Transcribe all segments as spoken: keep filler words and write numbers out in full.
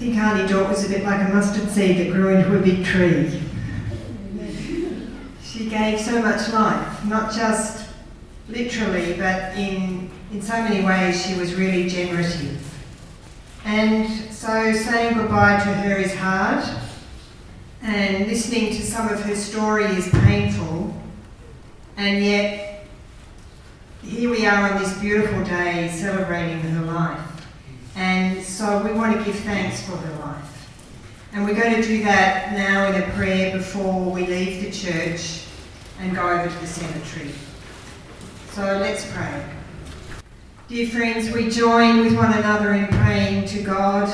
think Auntie Dot was a bit like a mustard seed that grew into a big tree. She gave so much life, not just literally, but in, in so many ways she was really generative. And so saying goodbye to her is hard, and listening to some of her story is painful, and yet here we are on this beautiful day celebrating her life. And so we want to give thanks for her life. And we're going to do that now in a prayer before we leave the church and go over to the cemetery. So let's pray. Dear friends, we join with one another in praying to God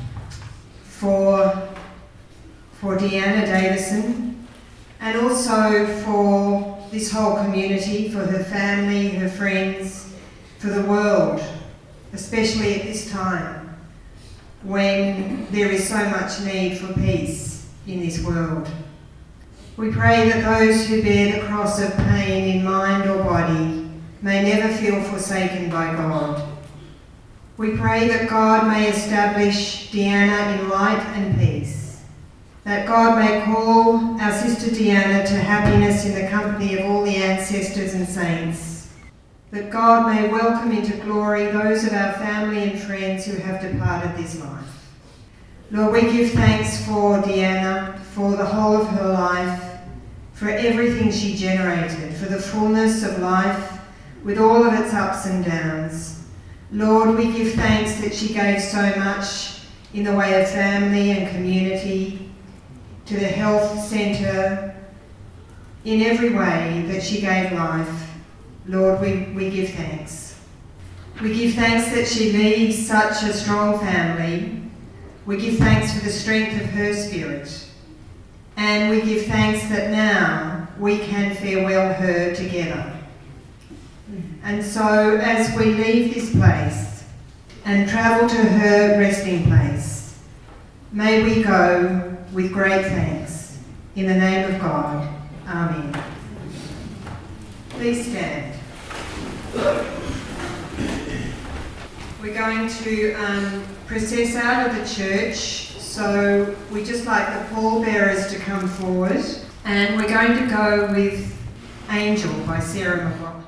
for, for Deanna Davison, and also for this whole community, for her family, her friends, for the world, especially at this time when there is so much need for peace in this world. We pray that those who bear the cross of pain in mind or body may never feel forsaken by God. We pray that God may establish Deanna in light and peace, that God may call our sister Deanna to happiness in the company of all the ancestors and saints, that God may welcome into glory those of our family and friends who have departed this life. Lord, we give thanks for Deanna, for the whole of her life, for everything she generated, for the fullness of life with all of its ups and downs. Lord, we give thanks that she gave so much in the way of family and community, to the health centre, in every way that she gave life. Lord, we, we give thanks. We give thanks that she leaves such a strong family. We give thanks for the strength of her spirit. And we give thanks that now we can farewell her together. And so as we leave this place and travel to her resting place, may we go with great thanks. In the name of God, Amen. Please stand. We're going to um, process out of the church, so we just like the pallbearers to come forward, and we're going to go with Angel by Sarah McLachlan.